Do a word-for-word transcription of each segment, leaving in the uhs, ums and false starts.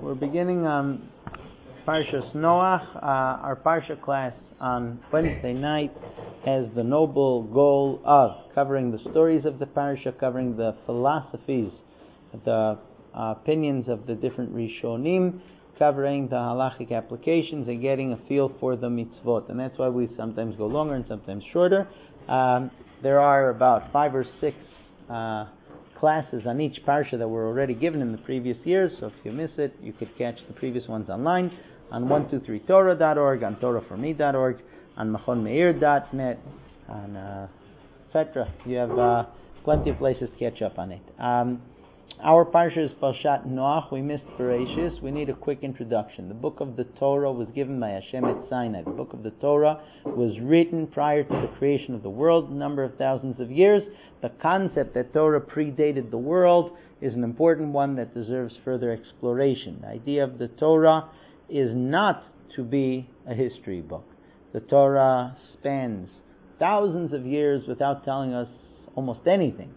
We're beginning on Parshas Noach. Uh, our Parsha class on Wednesday night has the noble goal of covering the stories of the Parsha, covering the philosophies, the uh, opinions of the different Rishonim, covering the halachic applications, and getting a feel for the mitzvot. And that's why we sometimes go longer and sometimes shorter. Um, there are about five or six uh, classes on each parsha that were already given in the previous years, so if you miss it, you could catch the previous ones online on one two three torah dot org, on torah for me dot org, on machon meir dot net, on uh, et cetera. You have uh, plenty of places to catch up on it. Um, our parsha is Parshat Noach. We missed Bereshis. We need a quick introduction. The book of the Torah was given by Hashem at Sinai. The book of the Torah was written prior to the creation of the world, a number of thousands of years. The concept that Torah predated the world is an important one that deserves further exploration. The idea of the Torah is not to be a history book. The Torah spans thousands of years without telling us almost anything.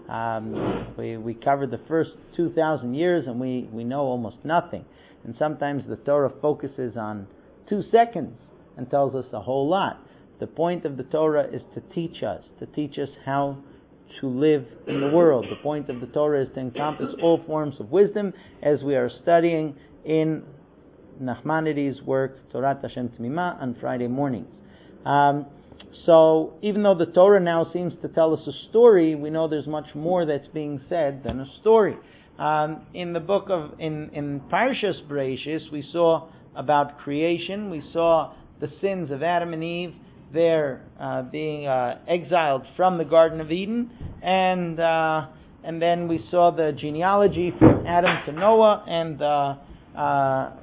Um, we we covered the first two thousand years and we, we know almost nothing. And sometimes the Torah focuses on two seconds and tells us a whole lot. The point of the Torah is to teach us, to teach us how to live in the world. The point of the Torah is to encompass all forms of wisdom, as we are studying in Nachmanides' work, Torat Hashem Tmima, on Friday mornings. Um, so, even though the Torah now seems to tell us a story, we know there's much more that's being said than a story. Um, in the book of, in, in Parshas Bereshis, we saw about creation. We saw the sins of Adam and Eve. They're uh, being uh, exiled from the Garden of Eden, and uh, and then we saw the genealogy from Adam to Noah, and uh, uh,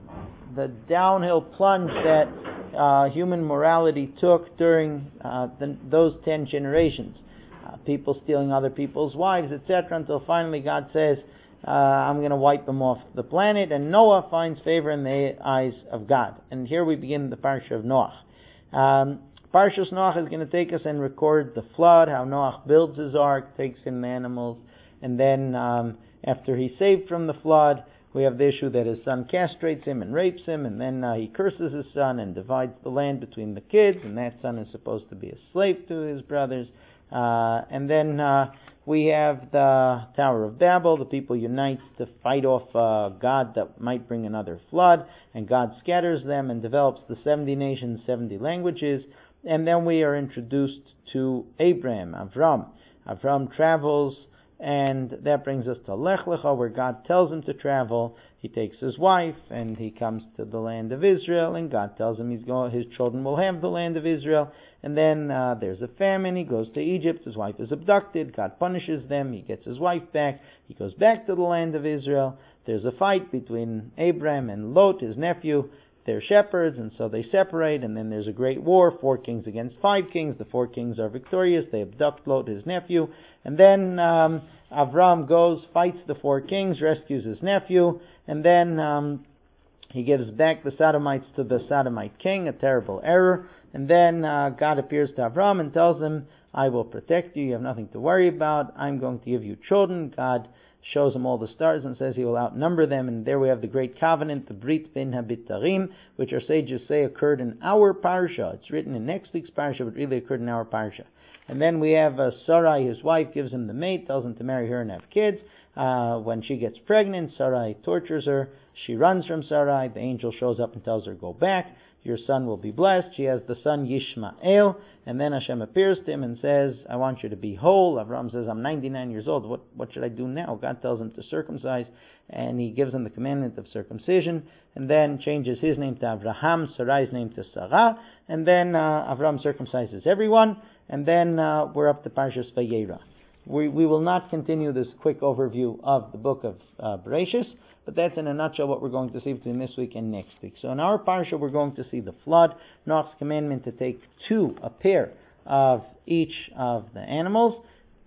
the downhill plunge that uh, human morality took during uh, the, those ten generations. Uh, people stealing other people's wives, et cetera, until finally God says, uh, I'm going to wipe them off the planet, and Noah finds favor in the eyes of God. And here we begin the Parsha of Noach. Um, Parshas Noach is going to take us and record the flood, how Noach builds his ark, takes in the animals, and then um, after he's saved from the flood, we have the issue that his son castrates him and rapes him, and then uh, he curses his son and divides the land between the kids, and that son is supposed to be a slave to his brothers. Uh, and then uh, we have the Tower of Babel. The people unite to fight off uh, God that might bring another flood, and God scatters them and develops the seventy nations, seventy languages. And then we are introduced to Abraham, Avram. Avram travels, and that brings us to Lech Lecha, where God tells him to travel. He takes his wife, and he comes to the land of Israel, and God tells him he's going, his children will have the land of Israel. And then uh, there's a famine. He goes to Egypt. His wife is abducted. God punishes them. He gets his wife back. He goes back to the land of Israel. There's a fight between Abraham and Lot, his nephew. They're shepherds, and so they separate, and then there's a great war, four kings against five kings. The four kings are victorious. They abduct Lot, his nephew, and then um, Avram goes, fights the four kings, rescues his nephew, and then um, he gives back the Sodomites to the Sodomite king, a terrible error, and then uh, God appears to Avram and tells him, I will protect you, you have nothing to worry about, I'm going to give you children. God shows him all the stars and says he will outnumber them, and there we have the great covenant, the Brit bin Habitarim, which our sages say occurred in our parsha. It's written in next week's parsha, but really occurred in our parsha. And then we have uh, Sarai, his wife, gives him the mate, tells him to marry her and have kids. Uh, when she gets pregnant, Sarai tortures her. She runs from Sarai. The angel shows up and tells her, go back. Your son will be blessed. She has the son Yishmael, and then Hashem appears to him and says, I want you to be whole. Avram says, I'm ninety-nine years old. What what should I do now? God tells him to circumcise, and he gives him the commandment of circumcision, and then changes his name to Avraham, Sarai's name to Sarah, and then uh, Avram circumcises everyone, and then uh, we're up to Parshas Vayera. We, we will not continue this quick overview of the book of uh, Bereshis, but that's in a nutshell what we're going to see between this week and next week. So in our parsha, we're going to see the flood, Noach's commandment to take two, a pair of each of the animals,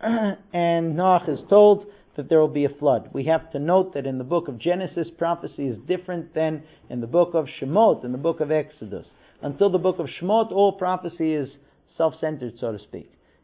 and Noach is told that there will be a flood. We have to note that in the book of Genesis, prophecy is different than in the book of Shemot, in the book of Exodus. Until the book of Shemot, all prophecy is self-centered, so to speak.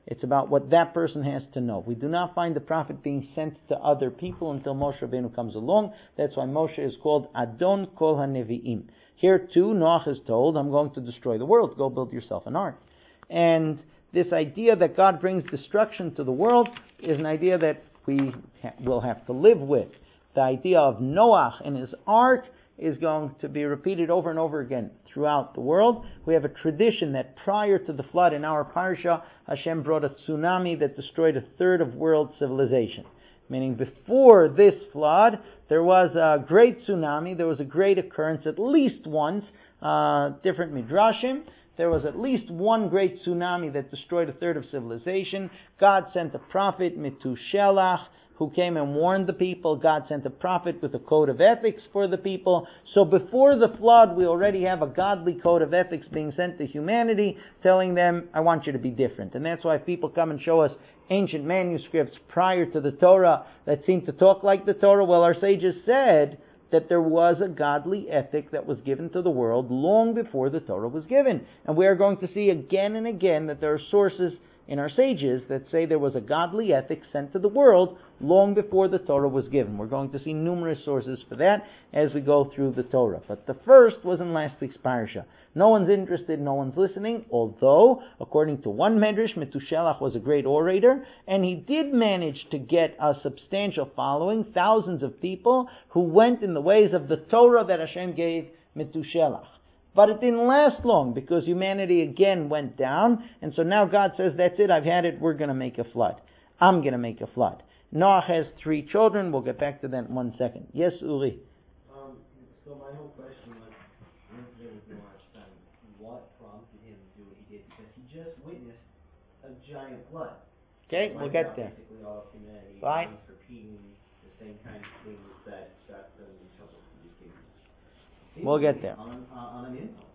It's about what that person has to know. We do not find the prophet being sent to other people until Moshe Rabbeinu comes along. That's why Moshe is called Adon Kol HaNevi'im. Here too, Noach is told, I'm going to destroy the world. Go build yourself an ark. And this idea that God brings destruction to the world is an idea that we ha- will have to live with. The idea of Noach and his ark is going to be repeated over and over again throughout the world. We have a tradition that prior to the flood in our parsha, Hashem brought a tsunami that destroyed a third of world civilization. Meaning before this flood, there was a great tsunami, there was a great occurrence at least once, uh, different midrashim. There was at least one great tsunami that destroyed a third of civilization. God sent a prophet, Metushelach, who came and warned the people. God sent a prophet with a code of ethics for the people. So before the flood, we already have a godly code of ethics being sent to humanity, telling them, I want you to be different. And that's why if people come and show us ancient manuscripts prior to the Torah that seem to talk like the Torah, well, our sages said that there was a godly ethic that was given to the world long before the Torah was given. And we are going to see again and again that there are sources in our sages that say there was a godly ethic sent to the world long before the Torah was given. We're going to see numerous sources for that as we go through the Torah. But the first was in last week's parasha. No one's interested, no one's listening, although, according to one medrash, Metushelach was a great orator, and he did manage to get a substantial following, thousands of people who went in the ways of the Torah that Hashem gave Metushelach. But it didn't last long because humanity again went down. And so now God says, that's it, I've had it, we're going to make a flood. I'm going to make a flood. Noach has three children. We'll get back to that in one second. Yes, Uri? Um, so my whole question was, when there was Noach's son, what prompted him to do what he did? Because he just witnessed a giant flood. Okay, we'll get there. Basically all of humanity. Right. He's repeating the same kind of things that got them in trouble for these kids. We'll get there. On, uh, on an impulse.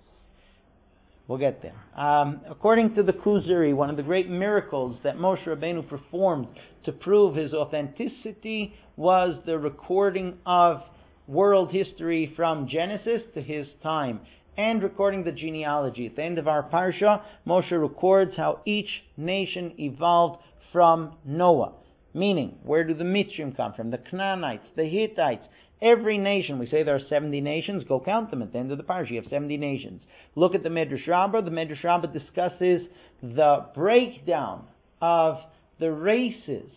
We'll get there. Um, according to the Kuzari, one of the great miracles that Moshe Rabbeinu performed to prove his authenticity was the recording of world history from Genesis to his time and recording the genealogy. At the end of our parsha, Moshe records how each nation evolved from Noah. Meaning, where do the Mitzrim come from? The Canaanites, the Hittites. Every nation, we say there are seventy nations, go count them at the end of the parsha. You have seventy nations. Look at the Medrash Rabbah. The Medrash Rabbah discusses the breakdown of the races.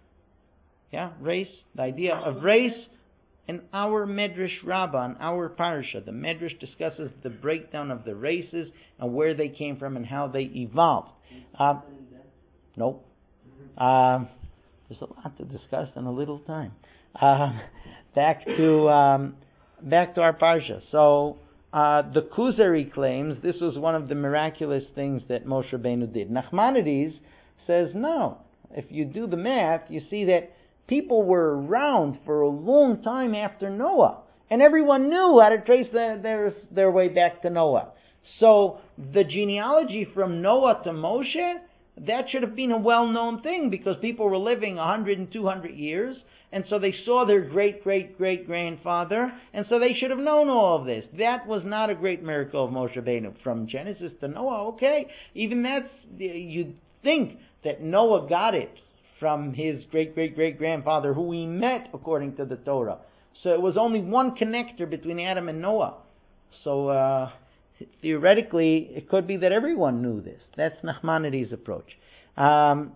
Yeah, race, the idea of race. In our Medrash Rabbah, in our parsha, the Medrash discusses the breakdown of the races and where they came from and how they evolved. Uh, nope. Uh, there's a lot to discuss in a little time. Uh, back to um, back to our parsha. So uh, the Kuzari claims this was one of the miraculous things that Moshe Rabbeinu did. Nachmanides says no. If you do the math, you see that people were around for a long time after Noah, and everyone knew how to trace their their, their way back to Noah. So the genealogy from Noah to Moshe, that should have been a well-known thing because people were living one hundred and two hundred years, and so they saw their great-great-great-grandfather, and so they should have known all of this. That was not a great miracle of Moshe Rabbeinu. From Genesis to Noah, okay, even that's, you'd think that Noah got it from his great-great-great-grandfather, who he met according to the Torah. So it was only one connector between Adam and Noah. So, uh... theoretically, it could be that everyone knew this. That's Nachmanides' approach. Um,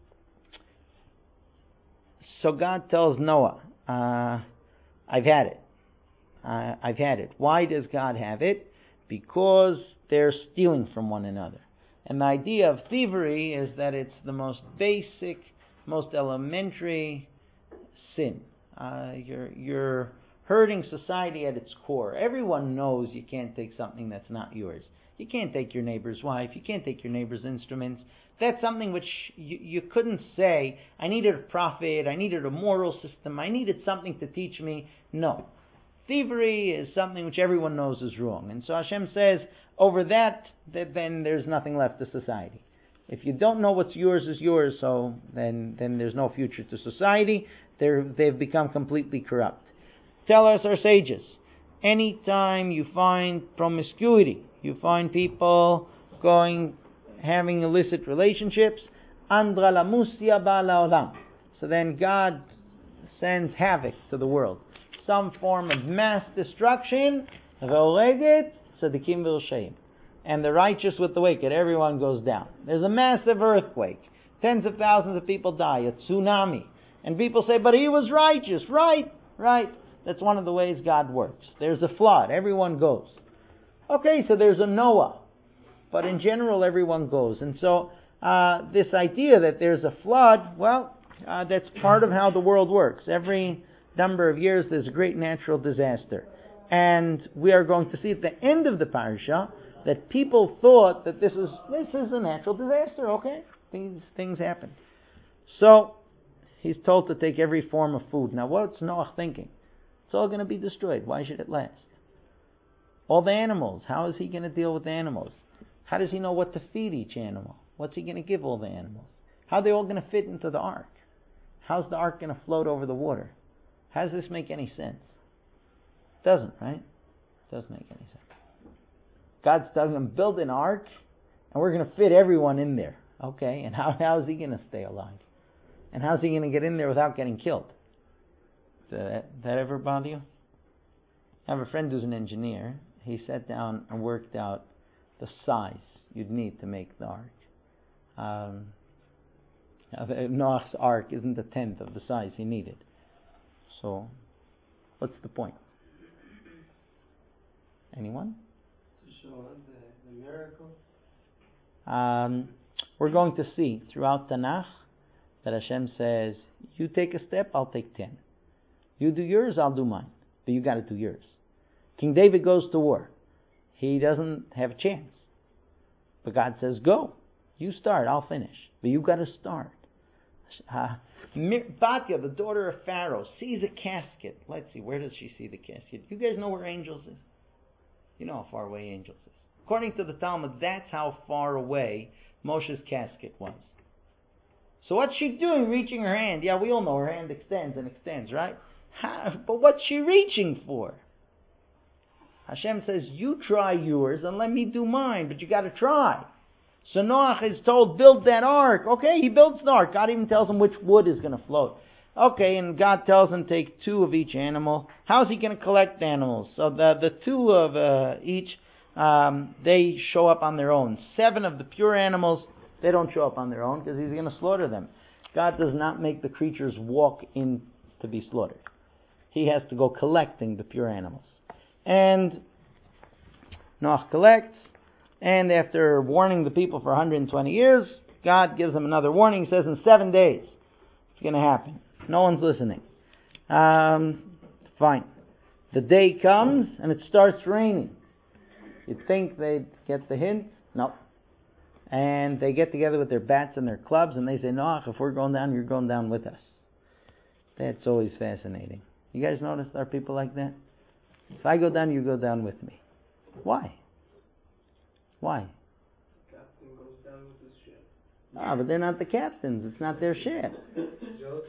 so God tells Noah, uh, I've had it. Uh, I've had it. Why does God have it? Because they're stealing from one another. And the idea of thievery is that it's the most basic, most elementary sin. Uh, you're... you're hurting society at its core. Everyone knows you can't take something that's not yours. You can't take your neighbor's wife. You can't take your neighbor's instruments. That's something which you, you couldn't say, I needed a prophet, I needed a moral system, I needed something to teach me. No. Thievery is something which everyone knows is wrong. And so Hashem says, over that, that then there's nothing left to society. If you don't know what's yours is yours, so then, then there's no future to society. They're, they've become completely corrupt. Tell us our sages, anytime you find promiscuity, you find people going, having illicit relationships, andra la musia ba'ala olam. So then God sends havoc to the world. Some form of mass destruction, ve'oreget tzadikim v'rushaim. And the righteous with the wicked, everyone goes down. There's a massive earthquake. Tens of thousands of people die, a tsunami. And people say, but he was righteous. Right, right. That's one of the ways God works. There's a flood, everyone goes. Okay, so there's a Noah. But in general, everyone goes. And so, uh, this idea that there's a flood, well, uh, that's part of how the world works. Every number of years, there's a great natural disaster. And we are going to see at the end of the parasha that people thought that this is this is a natural disaster, okay? These things happen. So, he's told to take every form of food. Now, what's Noah thinking? It's all going to be destroyed. Why should it last? All the animals. How is he going to deal with the animals? How does he know what to feed each animal? What's he going to give all the animals? How are they all going to fit into the ark? How's the ark going to float over the water? How does this make any sense? It doesn't, right? It doesn't make any sense. God's telling them, build an ark, and we're going to fit everyone in there. Okay, and how how is he going to stay alive? And how's he going to get in there without getting killed? Did that, that ever bother you? I have a friend who's an engineer. He sat down and worked out the size you'd need to make the ark. Um, Noah's ark isn't a tenth of the size he needed. So, what's the point? Anyone? To show the, the miracle. Um, we're going to see throughout Tanakh that Hashem says, you take a step, I'll take ten. You do yours, I'll do mine. But you got to do yours. King David goes to war. He doesn't have a chance. But God says, go. You start, I'll finish. But you got to start. Uh, Batya, the daughter of Pharaoh, sees a casket. Let's see, where does she see the casket? You guys know where Angels is? You know how far away Angels is. According to the Talmud, that's how far away Moshe's casket was. So what's she doing, reaching her hand? Yeah, we all know her hand extends and extends, right? How, but what's she reaching for? Hashem says, you try yours and let me do mine, but you got to try. So Noah is told, build that ark. Okay, he builds the ark. God even tells him which wood is going to float. Okay, and God tells him take two of each animal. How's he going to collect the animals? So the the two of uh, each, um, they show up on their own. Seven of the pure animals, they don't show up on their own because he's going to slaughter them. God does not make the creatures walk in to be slaughtered. He has to go collecting the pure animals. And Noah collects, and after warning the people for one hundred twenty years, God gives them another warning. He says in seven days it's going to happen. No one's listening. Um, fine. The day comes and it starts raining. You'd think they'd get the hint. No. And they get together with their bats and their clubs and they say, Noach, if we're going down, you're going down with us. That's always fascinating. You guys notice there are people like that? If I go down, you go down with me. Why? Why? The captain goes down with his ship. Ah, but they're not the captains. It's not their ship. Jealousy.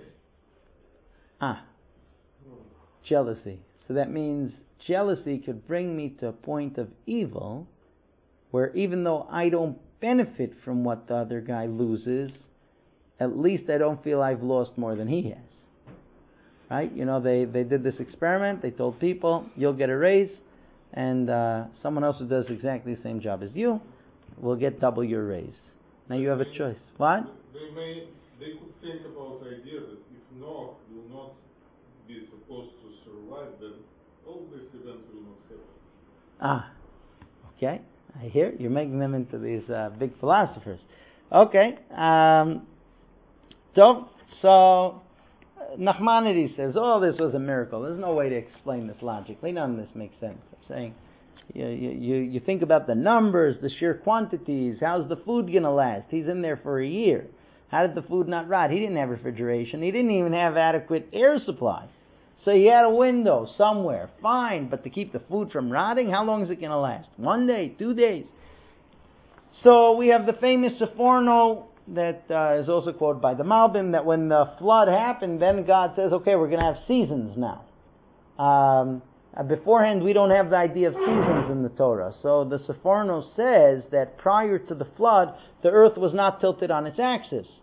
Ah. Jealousy. So that means jealousy could bring me to a point of evil where even though I don't benefit from what the other guy loses, at least I don't feel I've lost more than he has. Right? You know, they, they did this experiment. They told people, you'll get a raise, and uh, someone else who does exactly the same job as you will get double your raise. Now you have a choice. What? They may, they could think about the idea that if Noah will not be supposed to survive, then all these events will not happen. Ah, okay. I hear you're making them into these uh, big philosophers. Okay. Um, so, so Nachmanides says, oh, this was a miracle. There's no way to explain this logically. None of this makes sense. I'm saying, you, you, you think about the numbers, the sheer quantities. How's the food going to last? He's in there for a year. How did the food not rot? He didn't have refrigeration. He didn't even have adequate air supply. So he had a window somewhere. Fine, but to keep the food from rotting, how long is it going to last? One day, two days. So we have the famous Seforno that uh, is also quoted by the Malbim, that when the flood happened, then God says, okay, we're going to have seasons now. Um, beforehand, we don't have the idea of seasons in the Torah. So the Seforno says that prior to the flood, the earth was not tilted on its axis.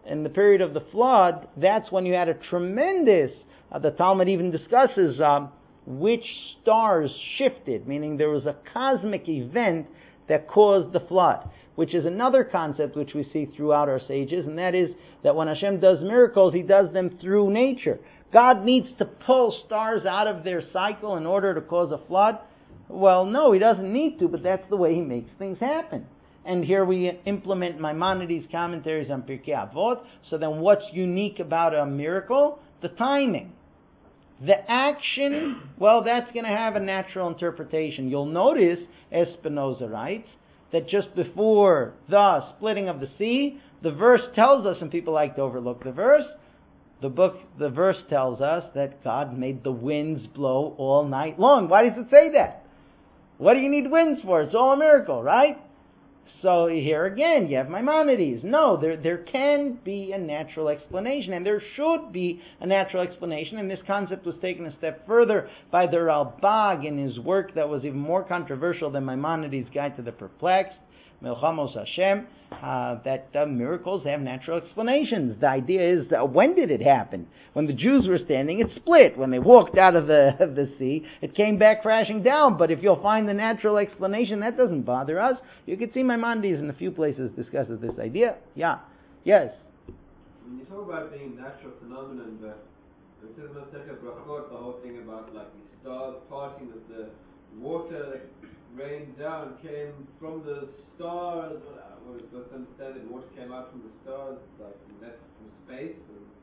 in the period of the flood, that's when you had a tremendous, uh, the Talmud even discusses um, which stars shifted, meaning there was a cosmic event that caused the flood, which is another concept which we see throughout our sages, and that is that when Hashem does miracles, He does them through nature. God needs to pull stars out of their cycle in order to cause a flood? Well, no, He doesn't need to, but that's the way He makes things happen. And here we implement Maimonides' commentaries on Pirkei Avot. So then what's unique about a miracle? The timing. The action, well, that's going to have a natural interpretation. You'll notice, as Spinoza writes, that just before the splitting of the sea, the verse tells us, and people like to overlook the verse, the book, the verse tells us that God made the winds blow all night long. Why does it say that? What do you need winds for? It's all a miracle, right? So here again, you have Maimonides. No, there there can be a natural explanation, and there should be a natural explanation, and this concept was taken a step further by the Ralbag in his work that was even more controversial than Maimonides' Guide to the Perplexed, Milchamos Hashem, uh, that uh, miracles have natural explanations. The idea is, uh, when did it happen? When the Jews were standing, it split. When they walked out of the of the sea, it came back crashing down. But if you'll find the natural explanation, that doesn't bother us. You can see Maimonides in a few places discusses this idea. Yeah. Yes. When you talk about being natural phenomenon, but it says in Masechet Brachot, the whole thing about like the stars parting, that the water that rained down came from the stars. Well, we're supposed to understand that water came out from the stars, like left from space.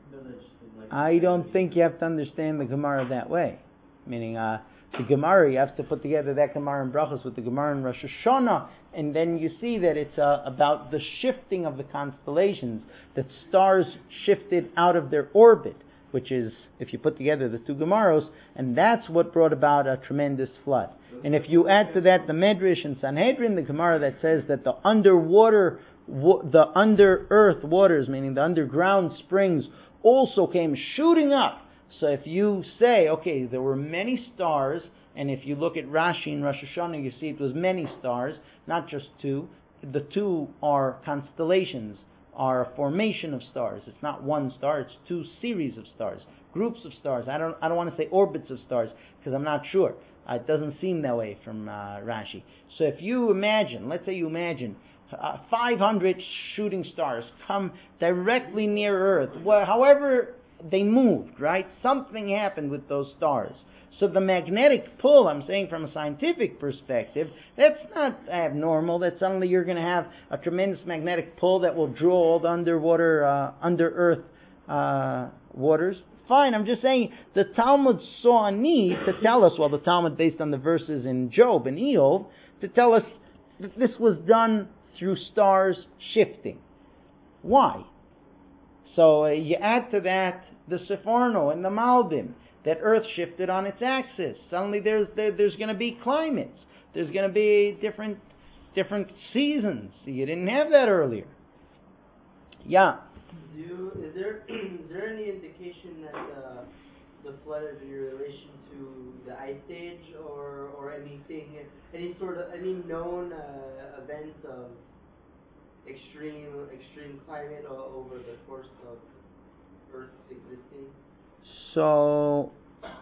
I don't think you have to understand the Gemara that way. Meaning, uh, the Gemara, you have to put together that Gemara in Brachos with the Gemara in Rosh Hashanah, and then you see that it's uh, about the shifting of the constellations, that stars shifted out of their orbit, which is, if you put together the two Gemaros, and that's what brought about a tremendous flood. And if you add to that the Medrash and Sanhedrin, the Gemara that says that the underwater, the under-earth waters, meaning the underground springs, also came shooting up. So if you say, okay, there were many stars, and if you look at Rashi in Rosh Hashanah, you see it was many stars, not just two. The two are constellations, are a formation of stars. It's not one star, it's two series of stars, groups of stars. I don't I don't want to say orbits of stars, because I'm not sure. Uh, it doesn't seem that way from uh, Rashi. So if you imagine, let's say you imagine, uh, five hundred shooting stars come directly near Earth, well, however they moved, right? Something happened with those stars. So the magnetic pull, I'm saying from a scientific perspective, that's not abnormal, that suddenly you're going to have a tremendous magnetic pull that will draw all the underwater, uh, under-earth uh, waters. Fine, I'm just saying the Talmud saw a need to tell us, well, the Talmud based on the verses in Job and Eov, to tell us that this was done through stars shifting. Why? So uh, you add to that the Seforno and the Malbim, that Earth shifted on its axis. Suddenly there's there, there's going to be climates. There's going to be different different seasons. You didn't have that earlier. Yeah. Do you, is there is there any indication that uh, the flood is in relation to the ice age or or anything, any sort of any known uh, events of extreme extreme climate uh, over the course of Earth's existence? So,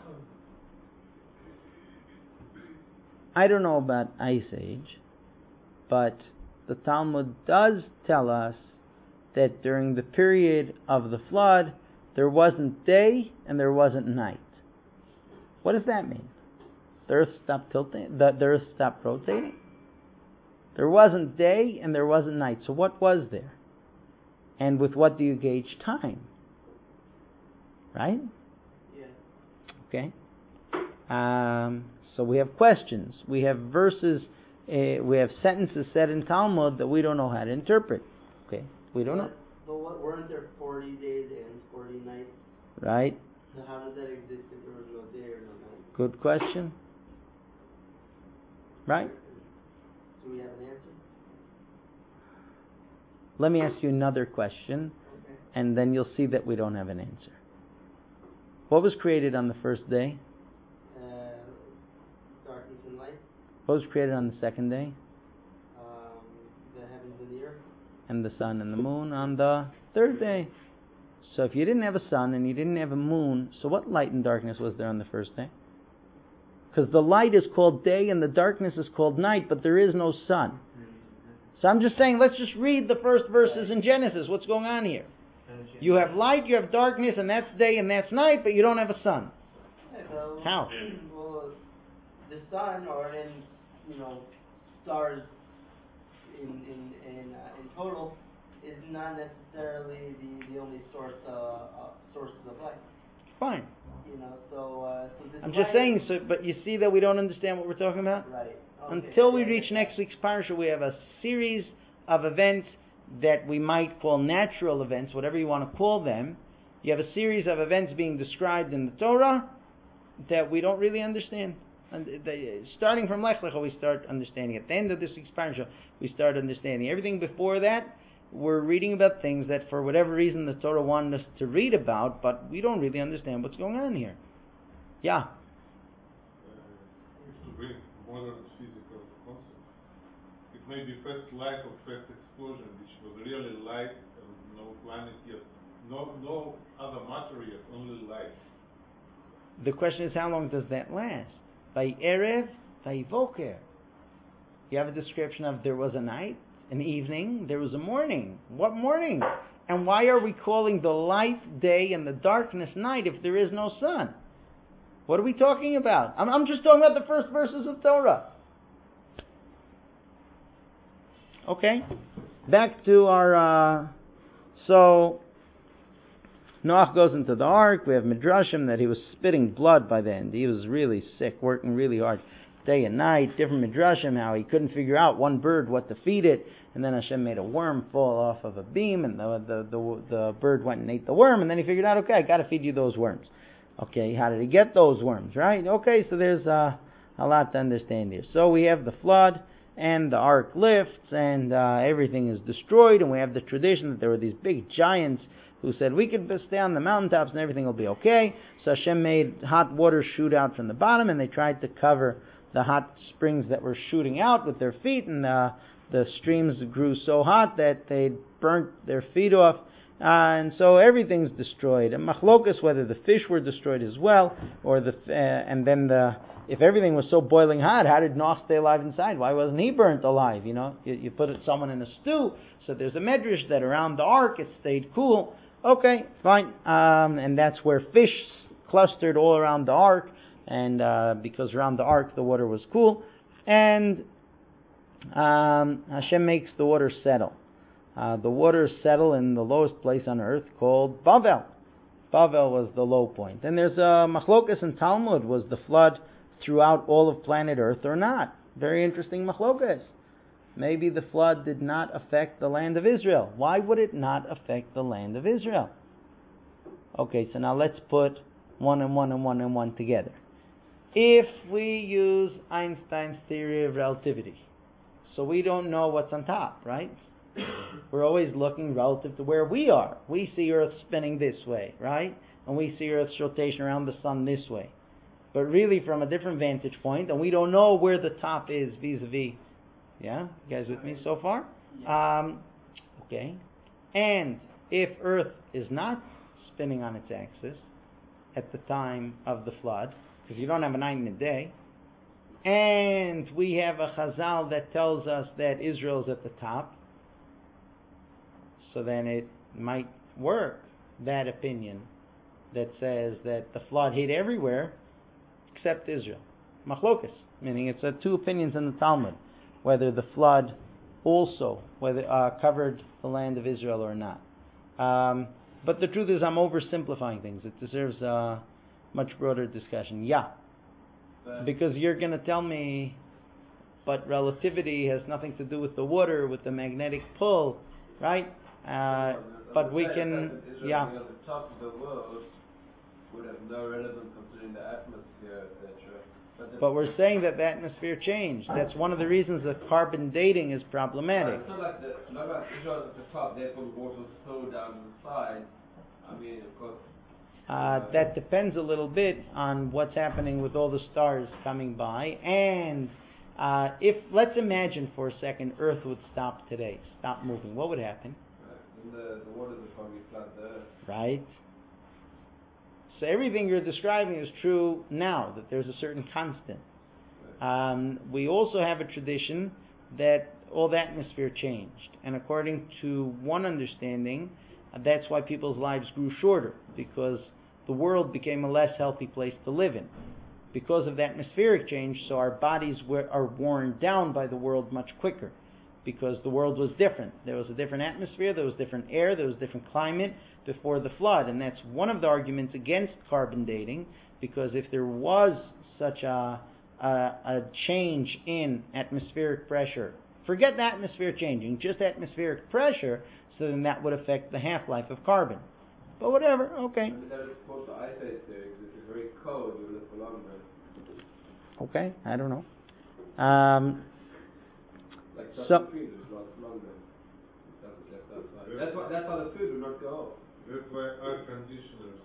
I don't know about Ice Age, but the Talmud does tell us that during the period of the flood, there wasn't day and there wasn't night. What does that mean? The earth stopped tilting? The, the earth stopped rotating? There wasn't day and there wasn't night. So what was there? And with what do you gauge time? Right? Yeah. Okay. Um, so we have questions. We have verses, uh, we have sentences said in Talmud that we don't know how to interpret. Okay. We don't but, know. But what, weren't there forty days and forty nights? Right. So how does that exist if there was no day or no night? Good question. Right. Do we have an answer? Let me ask you another question, Okay. and then you'll see that we don't have an answer. What was created on the first day? Uh, darkness and light. What was created on the second day? Um, the heavens and the earth. And the sun and the moon on the Third day. So if you didn't have a sun and you didn't have a moon, so what light and darkness was there on the first day? Because the light is called day and the darkness is called night, but there is no sun. So I'm just saying, let's just read the first verses in Genesis. What's going on here? You have light, you have darkness, and that's day and that's night, but you don't have a sun. Well, How? Well, the sun, or in you know, stars in in in, uh, in total, is not necessarily the, the only source uh, uh, sources of light. Fine. You know, so uh, so this I'm just light- saying, so, but you see that we don't understand what we're talking about? Right. Okay. Until we Yeah, reach yeah. next week's parsha, we have a series of events that we might call natural events, whatever you want to call them. You have a series of events being described in the Torah that we don't really understand. And the, starting from Lech Lecha, we start understanding. At the end of this week's parsha, we start understanding. Everything before that, we're reading about things that for whatever reason the Torah wanted us to read about, but we don't really understand what's going on here. Yeah? Uh, if to bring modern physical concept, it may be first light or first explosion, which was really light and no planet yet, no no other matter yet, only light. The question is, how long does that last? By Erev, by Voker. You have a description of there was a night, an evening, there was a morning. What morning? And why are we calling the light day and the darkness night if there is no sun? What are we talking about? I'm, I'm just talking about the first verses of Torah. Okay, back to our, uh, so, Noach goes into the ark. We have Midrashim that he was spitting blood by the end. He was really sick, working really hard day and night. Different Midrashim, how he couldn't figure out one bird what to feed it, and then Hashem made a worm fall off of a beam, and the the the, the bird went and ate the worm, and then he figured out, okay, I got to feed you those worms. Okay, how did he get those worms, right? Okay, so there's uh, a lot to understand here. So we have the flood, and the ark lifts, and uh, everything is destroyed, and we have the tradition that there were these big giants who said, we could stay on the mountaintops and everything will be okay. So Hashem made hot water shoot out from the bottom, and they tried to cover the hot springs that were shooting out with their feet, and uh, the streams grew so hot that they burnt their feet off, uh, and so everything's destroyed. And machlokas, whether the fish were destroyed as well, or the uh, and then the if everything was so boiling hot, how did Noach stay alive inside? Why wasn't he burnt alive? You know, you, you put it, someone in a stew, so there's a medrash that around the ark it stayed cool. Okay, fine, um, and that's where fish clustered all around the ark, and uh, because around the ark the water was cool, and um, Hashem makes the water settle. Uh, the waters settle in the lowest place on earth called Bavel. Bavel was the low point. And there's a machlokas in Talmud, was the flood throughout all of planet Earth or not? Very interesting machlokas. Maybe the flood did not affect the land of Israel. Why would it not affect the land of Israel? Okay, so now let's put one and one and one and one together. If we use Einstein's theory of relativity, so we don't know what's on top, right? We're always looking relative to where we are. We see Earth spinning this way, right? And we see Earth's rotation around the sun this way. But really from a different vantage point, and we don't know where the top is vis-a-vis. Yeah? You guys with me so far? Um, okay. And if Earth is not spinning on its axis at the time of the flood, because you don't have a night and a day, and we have a chazal that tells us that Israel's at the top, so then it might work, that opinion that says that the flood hit everywhere except Israel. Machlokas, meaning it's uh, two opinions in the Talmud, whether the flood also whether uh, covered the land of Israel or not. Um, but the truth is I'm oversimplifying things. It deserves a much broader discussion. Yeah. But Because you're going to tell me, but relativity has nothing to do with the water, with the magnetic pull, right? Uh, but we can, yeah. Being at the top of the world would have no relevance considering the atmosphere, et cetera. But, the, But we're saying that the atmosphere changed. That's one of the reasons that carbon dating is problematic. It's not like the, not like Israel at the top, therefore the water was flowed down to the side. I mean, of course. Uh, that depends a little bit on what's happening with all the stars coming by. And uh, if, let's imagine for a second, Earth would stop today, stop moving. What would happen? Uh, the then the, the waters will probably flood the earth. Right? So everything you're describing is true now, that there's a certain constant. Um, we also have a tradition that all the atmosphere changed. And according to one understanding, uh, that's why people's lives grew shorter, because the world became a less healthy place to live in. Because of the atmospheric change, so our bodies were, are worn down by the world much quicker, because the world was different. There was a different atmosphere, there was different air, there was different climate before the flood. And that's one of the arguments against carbon dating, because if there was such a, a, a change in atmospheric pressure, forget the atmosphere changing, just atmospheric pressure, so then that would affect the half-life of carbon. But whatever, okay. And that is called the ice age theory, because if it's very cold, you live for longer. Okay, I don't know. Um, Like so, stuff in freezers lasts longer. Stuff is left outside. That's why, that's how the food will not go off. That's why air conditioners.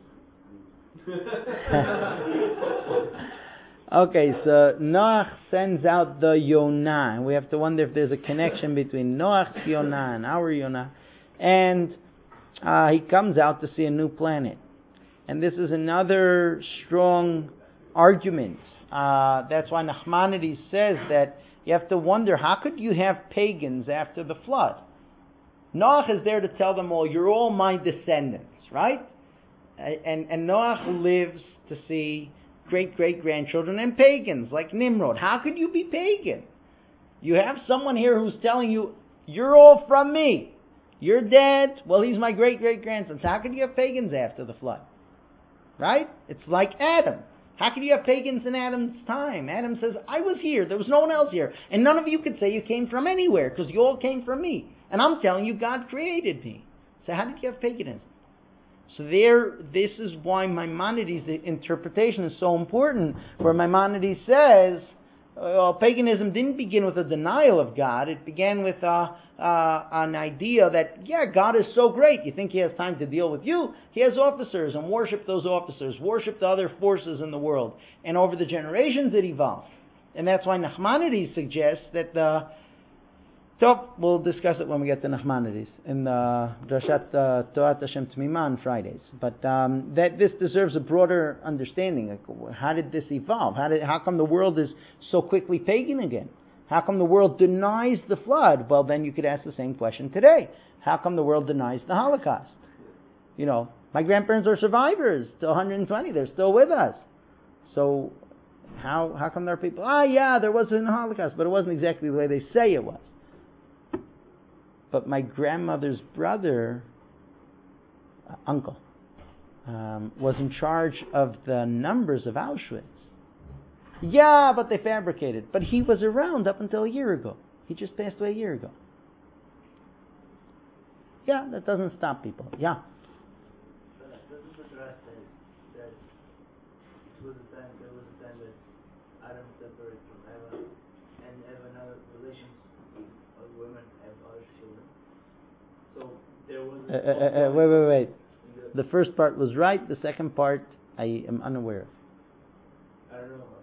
Okay, so Noach sends out the Yonah, and we have to wonder if there's a connection between Noach's Yonah and our Yonah. And uh, he comes out to see a new planet. And this is another strong argument. Uh, that's why Nachmanides says that you have to wonder, how could you have pagans after the flood? Noach is there to tell them all, you're all my descendants, right? And, and Noach lives to see great-great-grandchildren and pagans, like Nimrod. How could you be pagan? You have someone here who's telling you, you're all from me. You're dead. Well, he's my great-great-grandson. So how could you have pagans after the flood? Right? It's like Adam. How could you have pagans in Adam's time? Adam says, I was here. There was no one else here. And none of you could say you came from anywhere, because you all came from me. And I'm telling you, God created me. So how did you have paganism? So there, this is why Maimonides' interpretation is so important, where Maimonides says, uh, paganism didn't begin with a denial of God. It began with uh, uh, an idea that, yeah, God is so great. You think he has time to deal with you? He has officers, and worship those officers. Worship the other forces in the world. And over the generations it evolved. And that's why Nachmanides suggests that the So, we'll discuss it when we get to Nachmanides in the Drashat Torat Hashem Tmima on Fridays. But um, that this deserves a broader understanding. Like, how did this evolve? How did? How come the world is so quickly pagan again? How come the world denies the flood? Well, then you could ask the same question today. How come the world denies the Holocaust? You know, my grandparents are survivors to one hundred twenty. They're still with us. So, how how come there are people? Ah, yeah, there was a Holocaust, but it wasn't exactly the way they say it was. But my grandmother's brother, uh, uncle, um, was in charge of the numbers of Auschwitz. Yeah, but they fabricated. But he was around up until a year ago. He just passed away a year ago. Yeah, that doesn't stop people. Yeah. But doesn't the Torah say that it was a time, there was a time that Adam separated from Eva, and Eva and other relations of women have other children. So there was. Uh, uh, uh, wait, wait, wait. The first part was right. The second part, I am unaware of. I don't know.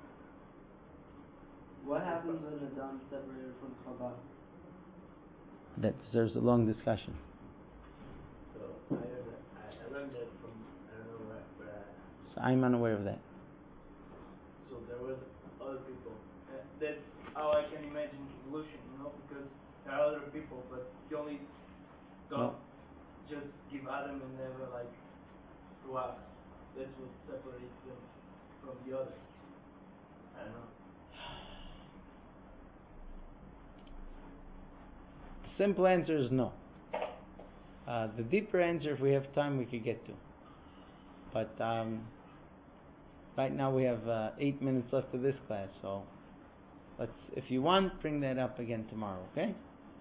What happens when Adam separated from Chava? That deserves a long discussion. So I, heard that, I, I learned that from I don't know where, but I, So I'm unaware of that. so there was other people. Uh, that's how I can imagine evolution, you know, because there are other people, but you only don't No. just give Adam and Eva like to us. That's what separates them from the others. I don't know. Simple answer is no. Uh, the deeper answer, if we have time, we could get to. But um, right now we have uh, eight minutes left of this class, so let's, if you want, bring that up again tomorrow, okay?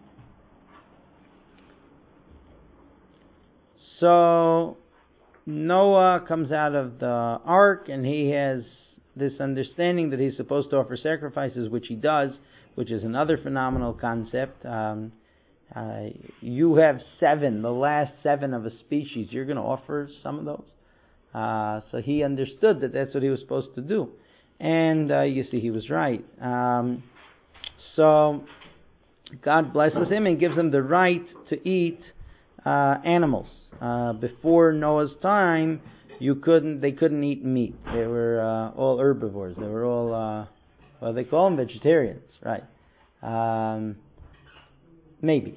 So Noah comes out of the ark, and he has this understanding that he's supposed to offer sacrifices, which he does, which is another phenomenal concept. Um, uh, you have seven, the last seven of a species. You're going to offer some of those. Uh, so he understood that that's what he was supposed to do. And uh, you see, he was right. Um, so God blesses him and gives him the right to eat uh, animals. Uh, before Noah's time, you couldn't. They couldn't eat meat. They were uh, all herbivores. They were all uh, well, they call them vegetarians, right? Um, maybe.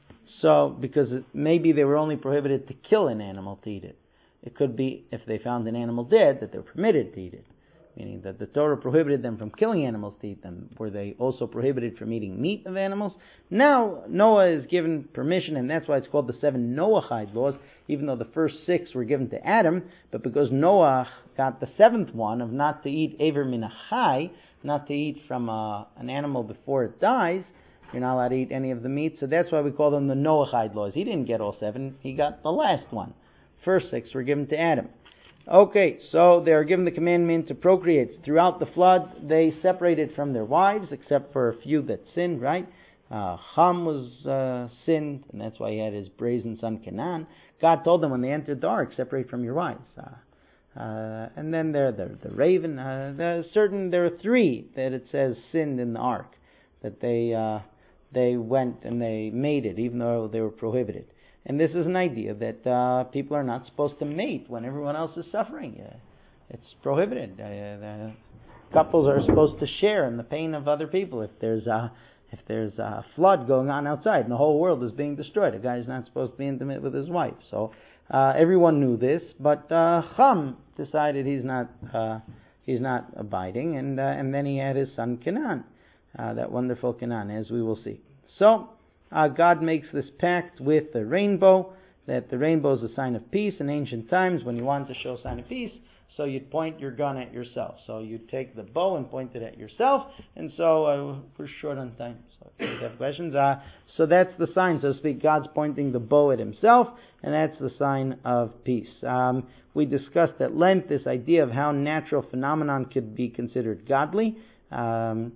So because it, maybe they were only prohibited to kill an animal to eat it. It could be if they found an animal dead that they were permitted to eat it. Meaning that the Torah prohibited them from killing animals to eat them. Were they also prohibited from eating meat of animals? Now, Noah is given permission, and that's why it's called the seven Noahide laws, even though the first six were given to Adam, but because Noah got the seventh one of not to eat Aver min hachai, not to eat from uh, an animal before it dies, you're not allowed to eat any of the meat, so that's why we call them the Noahide laws. He didn't get all seven, he got the last one. First six were given to Adam. Okay, so they are given the commandment to procreate. Throughout the flood, they separated from their wives, except for a few that sinned, right? Uh, Ham was uh, sinned, and that's why he had his brazen son Canaan. God told them when they entered the ark, separate from your wives. Uh, uh, and then there, the, the raven. Uh, there are certain, there are three that it says sinned in the ark, that they uh, they went and they made it, even though they were prohibited. And this is an idea that uh, people are not supposed to mate when everyone else is suffering. Uh, it's prohibited. Uh, the couples are supposed to share in the pain of other people. If there's a, if there's a flood going on outside and the whole world is being destroyed, a guy's not supposed to be intimate with his wife. So uh, everyone knew this, but uh, Ham decided he's not uh, he's not abiding, and uh, and then he had his son Canaan, uh, that wonderful Canaan, as we will see. So. Uh, God makes this pact with the rainbow, that the rainbow is a sign of peace. In ancient times, when you wanted to show a sign of peace, so you'd point your gun at yourself. So you'd take the bow and point it at yourself. And so uh, we're short on time, so if you have questions. Uh, so that's the sign, so to speak. God's pointing the bow at himself, and that's the sign of peace. Um, we discussed at length this idea of how natural phenomenon could be considered godly. Um,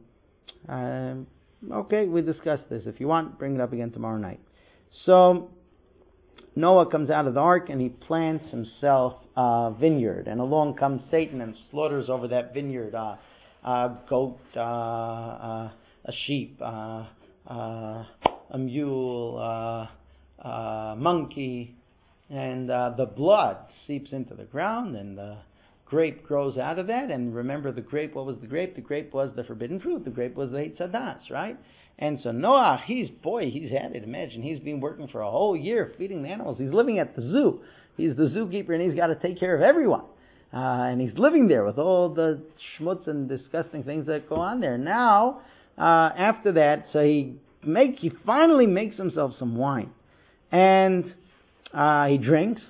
uh, Okay, we discussed this. If you want, bring it up again tomorrow night. So, Noah comes out of the ark and he plants himself a vineyard. And along comes Satan and slaughters over that vineyard uh, a goat, uh, uh, a sheep, uh, uh, a mule, uh, a monkey. And uh, the blood seeps into the ground, and the grape grows out of that. And remember, the grape, what was the grape? The grape was the forbidden fruit. The grape was the Eitz Hadas, right? And so Noah, he's, boy, he's had it. Imagine, he's been working for a whole year feeding the animals. He's living at the zoo. He's the zookeeper, and he's got to take care of everyone. Uh, and he's living there with all the schmutz and disgusting things that go on there. Now, uh, after that, so he make he finally makes himself some wine. And uh, he drinks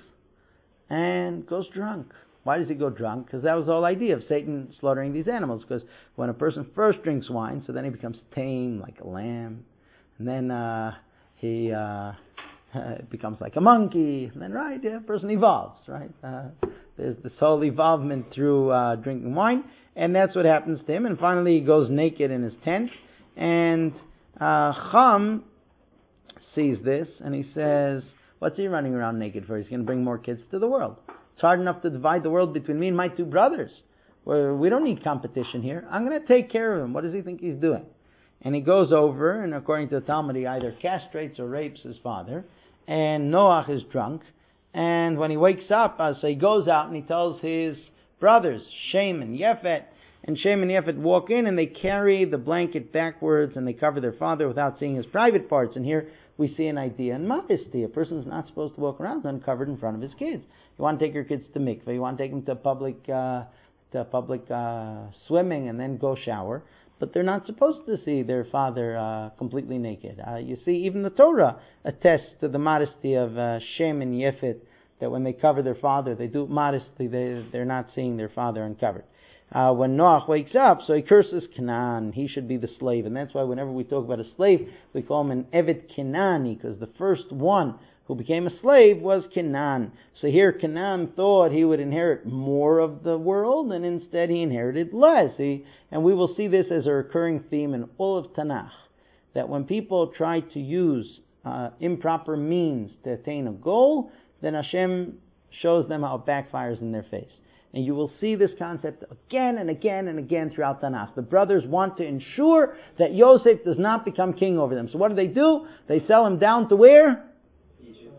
and goes drunk. Why does he go drunk? Because that was the whole idea of Satan slaughtering these animals. Because when a person first drinks wine, so then he becomes tame like a lamb, and then uh, he uh, becomes like a monkey, and then right, yeah, a person evolves, right? Uh, there's this whole evolvement through uh, drinking wine, and that's what happens to him. And finally, he goes naked in his tent, and uh, Ham sees this, and he says, "What's he running around naked for? He's going to bring more kids to the world. It's hard enough to divide the world between me and my two brothers. Well, we don't need competition here. I'm going to take care of him. What does he think he's doing?" And he goes over, and according to the Talmud, he either castrates or rapes his father. And Noach is drunk. And when he wakes up, uh, so he goes out and he tells his brothers, Shem and Yefet. And Shem and Yefet walk in, and they carry the blanket backwards, and they cover their father without seeing his private parts. And here we see an idea in modesty. A person's not supposed to walk around uncovered in front of his kids. You want to take your kids to mikveh, you want to take them to public uh, to public uh, swimming and then go shower, but they're not supposed to see their father uh, completely naked. Uh, you see, even the Torah attests to the modesty of uh, Shem and Yefet, that when they cover their father, they do it modestly, they, they're not seeing their father uncovered. Uh, when Noach wakes up, so he curses Canaan. He should be the slave, and that's why whenever we talk about a slave, we call him an Evet Kenani, because the first one who became a slave was Canaan. So here Canaan thought he would inherit more of the world, and instead he inherited less. He, and we will see this as a recurring theme in all of Tanakh, that when people try to use uh, improper means to attain a goal, then Hashem shows them how it backfires in their face. And you will see this concept again and again and again throughout Tanakh. The brothers want to ensure that Yosef does not become king over them. So what do they do? They sell him down to where? Egypt.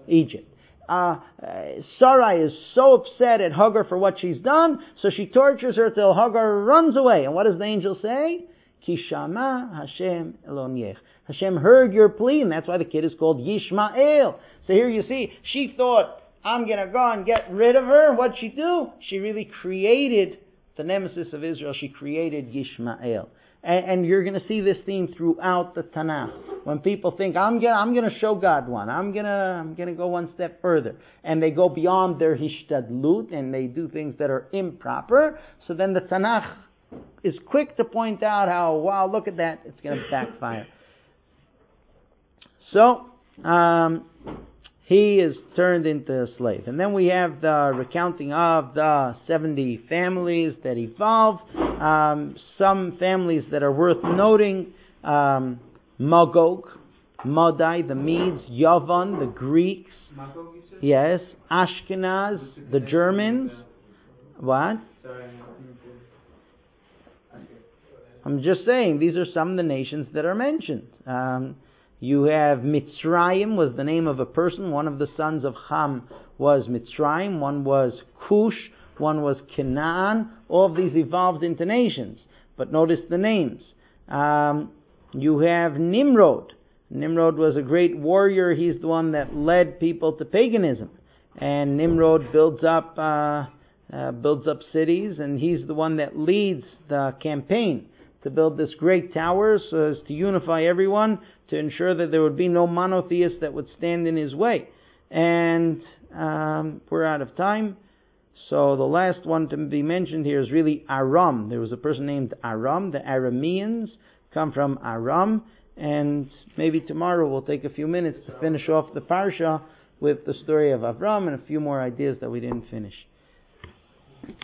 Egypt. Uh, uh, Sarai is so upset at Hagar for what she's done, so she tortures her till Hagar runs away. And what does the angel say? Ki shama Hashem eloniech. Hashem heard your plea, and that's why the kid is called Yishmael. So here you see, she thought, I'm going to go and get rid of her. What'd she do? She really created the nemesis of Israel. She created Yishmael. And, and you're going to see this theme throughout the Tanakh. When people think, I'm going I'm going to show God one. I'm going to I'm going to go one step further. And they go beyond their hishtadlut and they do things that are improper. So then the Tanakh is quick to point out how, wow, look at that. It's going to backfire. So, um, he is turned into a slave. And then we have the recounting of the seventy families that evolved. Um, some families that are worth noting. Um, Magog, Madai, the Medes, Yavan, the Greeks. Magog, you said? Yes. Ashkenaz, the Germans. What? Sorry, I'm just saying, these are some of the nations that are mentioned. Um, You have Mitzrayim was the name of a person. One of the sons of Ham was Mitzrayim. One was Cush. One was Canaan. All of these evolved into nations. But notice the names. Um, you have Nimrod. Nimrod was a great warrior. He's the one that led people to paganism. And Nimrod builds up, uh, uh, builds up cities, and he's the one that leads the campaign to build this great tower so as to unify everyone, to ensure that there would be no monotheist that would stand in his way. And um, we're out of time. So the last one to be mentioned here is really Aram. There was a person named Aram. The Arameans come from Aram. And maybe tomorrow we'll take a few minutes to finish off the parsha with the story of Avram and a few more ideas that we didn't finish.